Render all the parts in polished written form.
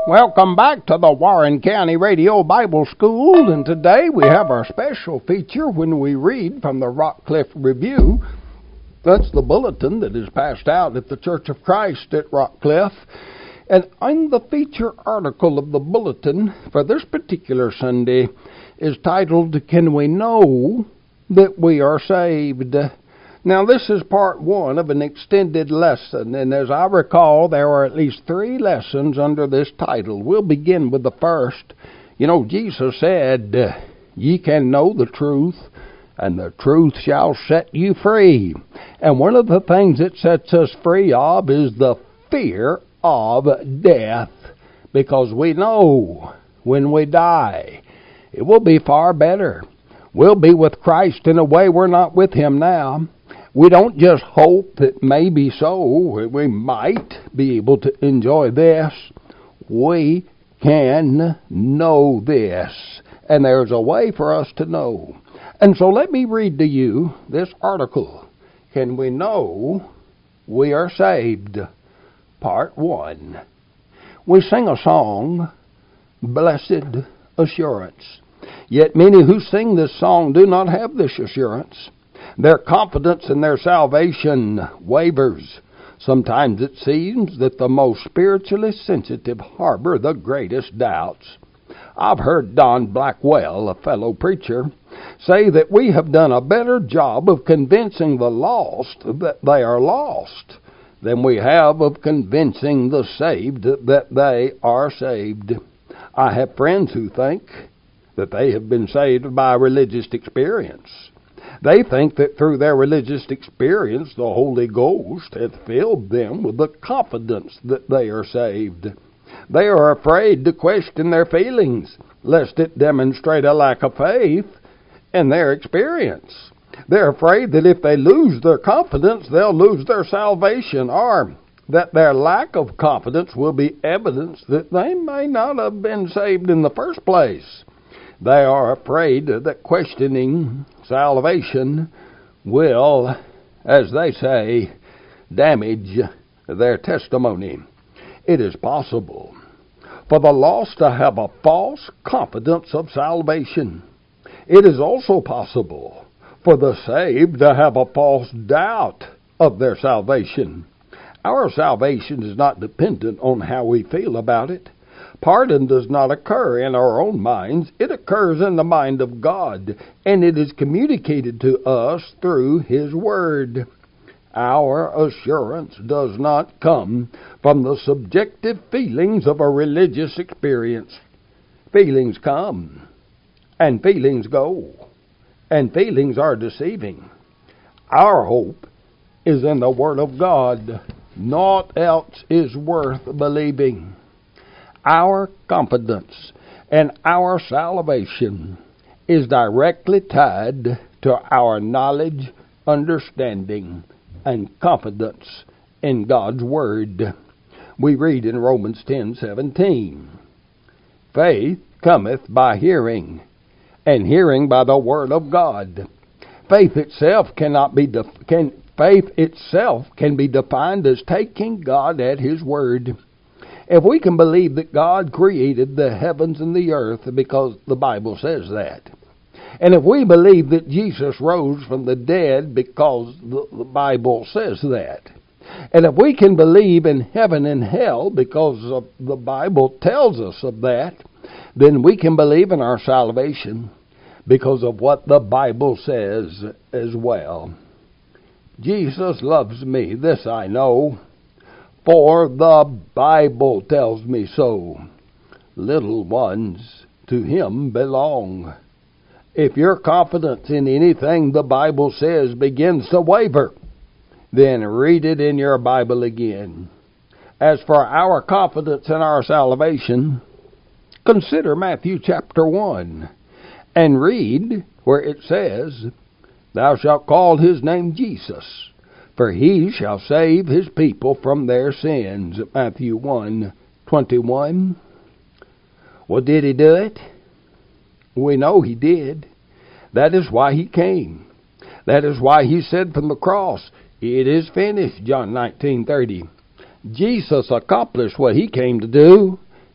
Welcome back to the Warren County Radio Bible School, and today we have our special feature when we read from the Rockcliffe Review. That's the bulletin that is passed out at the Church of Christ at Rockcliffe. And in the feature article of the bulletin for this particular Sunday is titled, Can We Know That We Are Saved? Now, this is part one of an extended lesson, and as I recall, there are at least 3 lessons under this title. We'll begin with the first. You know, Jesus said, Ye can know the truth, and the truth shall set you free. And one of the things it sets us free of is the fear of death, because we know when we die, it will be far better. We'll be with Christ in a way we're not with Him now. We don't just hope that maybe so, we might be able to enjoy this. We can know this, and there's a way for us to know. And so let me read to you this article, Can We Know We Are Saved? Part 1. We sing a song, Blessed Assurance. Yet many who sing this song do not have this assurance. Their confidence in their salvation wavers. Sometimes it seems that the most spiritually sensitive harbor the greatest doubts. I've heard Don Blackwell, a fellow preacher, say that we have done a better job of convincing the lost that they are lost than we have of convincing the saved that they are saved. I have friends who think that they have been saved by religious experience. They think that through their religious experience, the Holy Ghost hath filled them with the confidence that they are saved. They are afraid to question their feelings, lest it demonstrate a lack of faith in their experience. They're afraid that if they lose their confidence, they'll lose their salvation, or that their lack of confidence will be evidence that they may not have been saved in the first place. They are afraid that questioning salvation will, as they say, damage their testimony. It is possible for the lost to have a false confidence of salvation. It is also possible for the saved to have a false doubt of their salvation. Our salvation is not dependent on how we feel about it. Pardon does not occur in our own minds. It occurs in the mind of God, and it is communicated to us through His Word. Our assurance does not come from the subjective feelings of a religious experience. Feelings come, and feelings go, and feelings are deceiving. Our hope is in the Word of God. Naught else is worth believing. Our confidence and our salvation is directly tied to our knowledge, understanding, and confidence in God's Word. We read in Romans 10:17, Faith cometh by hearing, and hearing by the Word of God. Faith itself can be defined as taking God at His Word. If we can believe that God created the heavens and the earth, because the Bible says that, and if we believe that Jesus rose from the dead because the Bible says that, and if we can believe in heaven and hell because the Bible tells us of that, then we can believe in our salvation because of what the Bible says as well. Jesus loves me, this I know, for the Bible tells me so. Little ones to Him belong. If your confidence in anything the Bible says begins to waver, then read it in your Bible again. As for our confidence in our salvation, consider Matthew chapter 1 and read where it says, Thou shalt call His name Jesus, for He shall save His people from their sins. Matthew 1:21. Well, did He do it? We know He did. That is why He came. That is why He said from the cross, It is finished, John 19:30. Jesus accomplished what He came to do.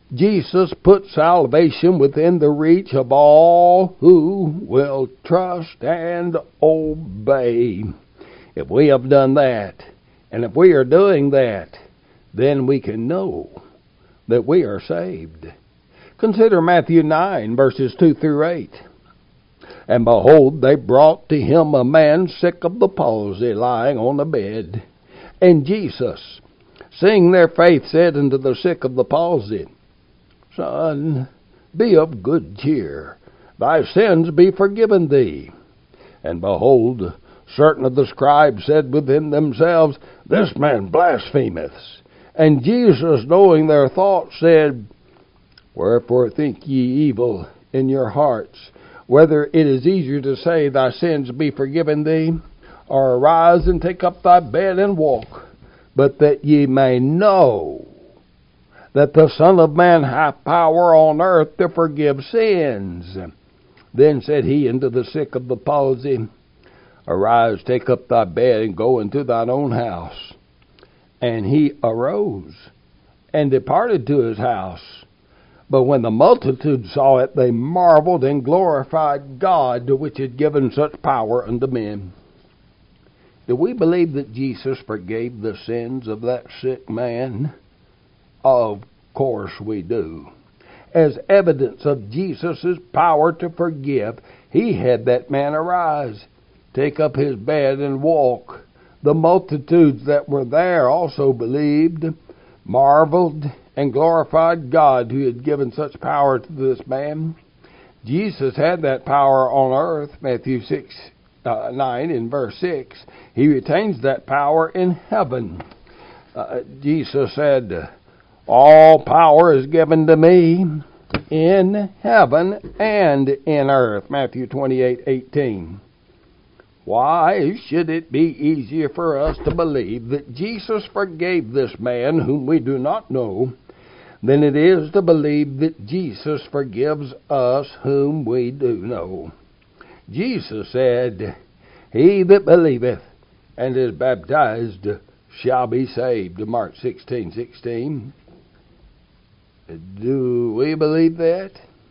Jesus put salvation within the reach of all who will trust and obey. If we have done that, and if we are doing that, then we can know that we are saved. Consider Matthew 9, verses 2 through 8. And behold, they brought to him a man sick of the palsy, lying on a bed. And Jesus, seeing their faith, said unto the sick of the palsy, Son, be of good cheer. Thy sins be forgiven thee. And behold, certain of the scribes said within themselves, This man blasphemeth. And Jesus, knowing their thoughts, said, Wherefore think ye evil in your hearts? Whether it is easier to say, Thy sins be forgiven thee, or arise and take up thy bed and walk. But that ye may know that the Son of Man hath power on earth to forgive sins. Then said he unto the sick of the palsy, Arise, take up thy bed, and go into thine own house. And he arose, and departed to his house. But when the multitude saw it, they marveled and glorified God, which had given such power unto men. Do we believe that Jesus forgave the sins of that sick man? Of course we do. As evidence of Jesus' power to forgive, he had that man arise, take up his bed, and walk. The multitudes that were there also believed, marveled, and glorified God who had given such power to this man. Jesus had that power on earth, Matthew 9 in verse 6. He retains that power in heaven. Jesus said, All power is given to me in heaven and in earth, Matthew 28:18. Why should it be easier for us to believe that Jesus forgave this man whom we do not know than it is to believe that Jesus forgives us whom we do know? Jesus said, He that believeth and is baptized shall be saved, Mark 16:16. Do we believe that?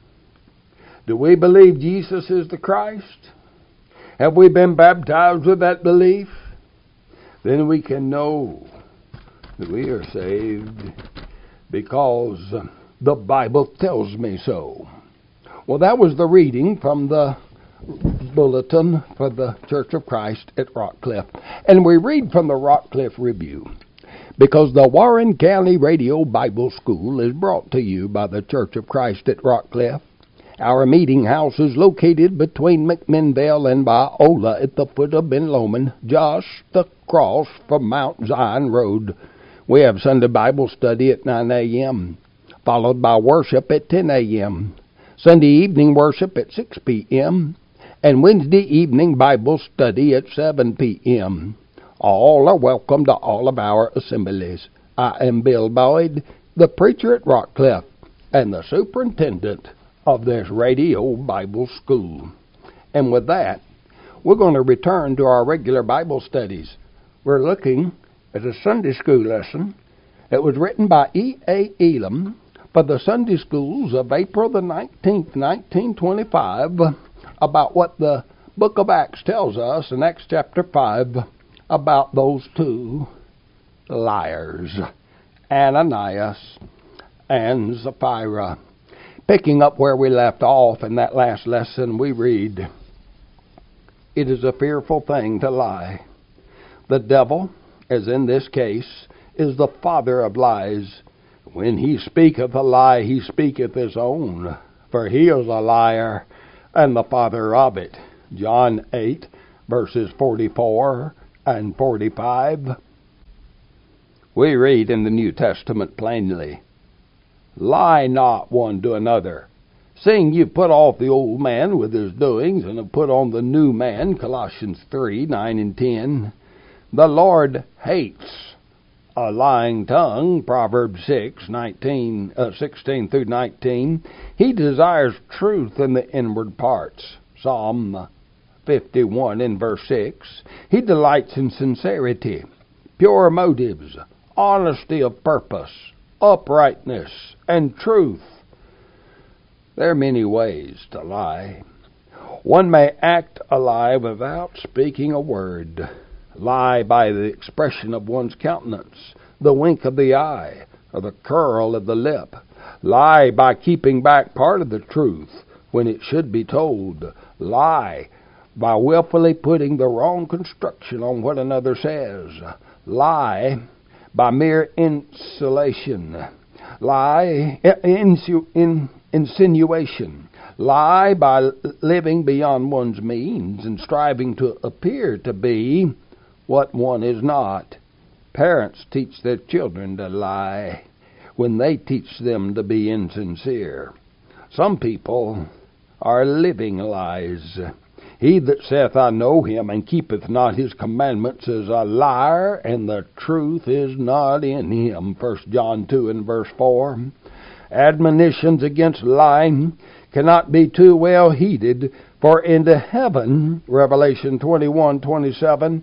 Do we believe Jesus is the Christ? Have we been baptized with that belief? Then we can know that we are saved because the Bible tells me so. Well, that was the reading from the bulletin for the Church of Christ at Rockcliffe. And we read from the Rockcliffe Review because the Warren County Radio Bible School is brought to you by the Church of Christ at Rockcliffe. Our meeting house is located between McMinnville and Biola at the foot of Ben Lomond, just across from Mount Zion Road. We have Sunday Bible study at 9 a.m., followed by worship at 10 a.m., Sunday evening worship at 6 p.m., and Wednesday evening Bible study at 7 p.m. All are welcome to all of our assemblies. I am Bill Boyd, the preacher at Rockcliffe, and the superintendent of this radio Bible school. And with that, we're going to return to our regular Bible studies. We're looking at a Sunday school lesson that was written by E.A. Elam for the Sunday schools of April the 19th, 1925, about what the book of Acts tells us in Acts chapter 5 about those two liars, Ananias and Sapphira. Picking up where we left off in that last lesson, we read, It is a fearful thing to lie. The devil, as in this case, is the father of lies. When he speaketh a lie, he speaketh his own, for he is a liar and the father of it. John 8, verses 44 and 45. We read in the New Testament plainly, Lie not one to another, seeing you put off the old man with his doings, and have put on the new man, Colossians 3, 9 and 10. The Lord hates a lying tongue, Proverbs 16 through 19. He desires truth in the inward parts, Psalm 51 in verse 6. He delights in sincerity, pure motives, honesty of purpose, uprightness, and truth. There are many ways to lie. One may act a lie without speaking a word. Lie by the expression of one's countenance, the wink of the eye, or the curl of the lip. Lie by keeping back part of the truth when it should be told. Lie by willfully putting the wrong construction on what another says. Lie by mere insulation. Lie, insinuation. Lie by living beyond one's means and striving to appear to be what one is not. Parents teach their children to lie when they teach them to be insincere. Some people are living lies. He that saith, I know him, and keepeth not his commandments is a liar, and the truth is not in him. 1 John 2 and verse 4. Admonitions against lying cannot be too well heeded, for into heaven, Revelation 21:27,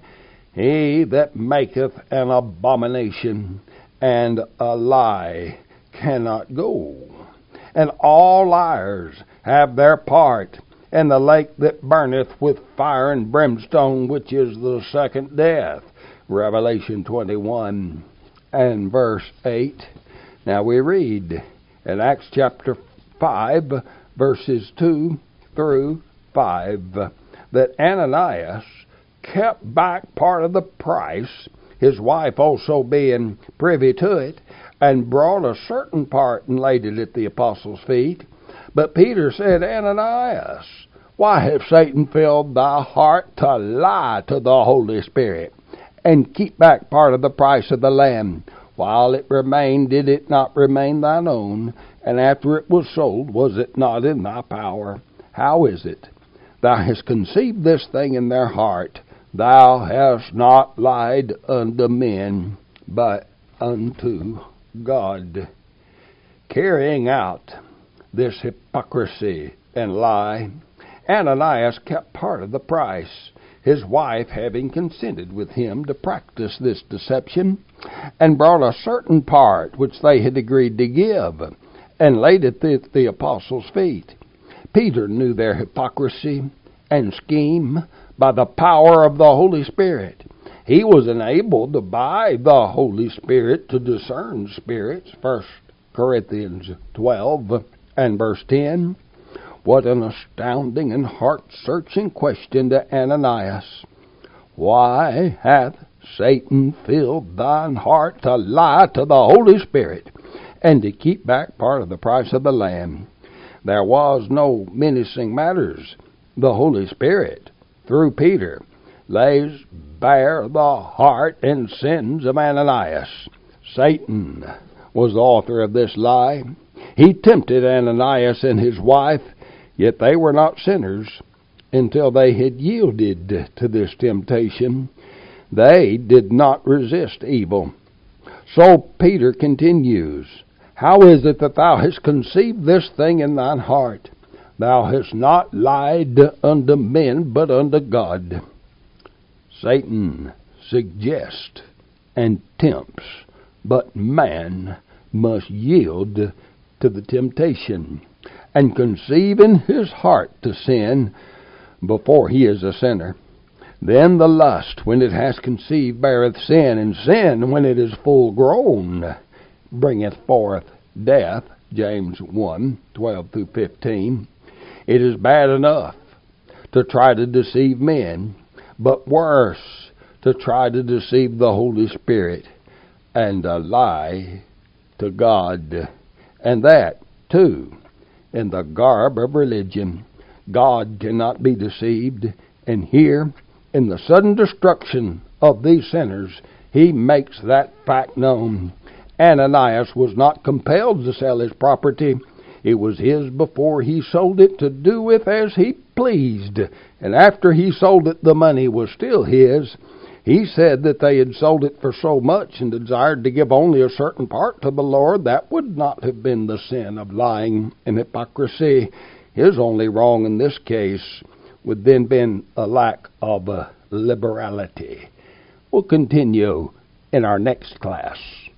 he that maketh an abomination and a lie cannot go. And all liars have their part in the lake that burneth with fire and brimstone, which is the second death. Revelation 21 and verse 8. Now we read in Acts chapter 5, verses 2 through 5, that Ananias kept back part of the price, his wife also being privy to it, and brought a certain part and laid it at the apostles' feet. But Peter said, Ananias, why hath Satan filled thy heart to lie to the Holy Spirit, and keep back part of the price of the land? While it remained, did it not remain thine own? And after it was sold, was it not in thy power? How is it? Thou hast conceived this thing in their heart. Thou hast not lied unto men, but unto God. Carrying out this hypocrisy and lie, Ananias kept part of the price, his wife having consented with him to practice this deception, and brought a certain part which they had agreed to give, and laid it at the apostles' feet. Peter knew their hypocrisy and scheme by the power of the Holy Spirit. He was enabled by the Holy Spirit to discern spirits. 1 Corinthians 12 and verse 10. What an astounding and heart-searching question to Ananias. Why hath Satan filled thine heart to lie to the Holy Spirit, and to keep back part of the price of the land? There was no menacing matters. The Holy Spirit, through Peter, lays bare the heart and sins of Ananias. Satan was the author of this lie. He tempted Ananias and his wife, yet they were not sinners until they had yielded to this temptation. They did not resist evil. So Peter continues, How is it that thou hast conceived this thing in thine heart? Thou hast not lied unto men, but unto God. Satan suggests and tempts, but man must yield to the temptation and conceive in his heart to sin before he is a sinner. Then the lust, when it has conceived, beareth sin, and sin, when it is full grown, bringeth forth death. James 1:12-15. It is bad enough to try to deceive men, but worse to try to deceive the Holy Spirit and to lie to God. And that, too, in the garb of religion. God cannot be deceived, and here, in the sudden destruction of these sinners, he makes that fact known. Ananias was not compelled to sell his property. It was his before he sold it, to do with as he pleased. And after he sold it, the money was still his. He said that they had sold it for so much and desired to give only a certain part to the Lord. That would not have been the sin of lying and hypocrisy. His only wrong in this case would then been a lack of liberality. We'll continue in our next class.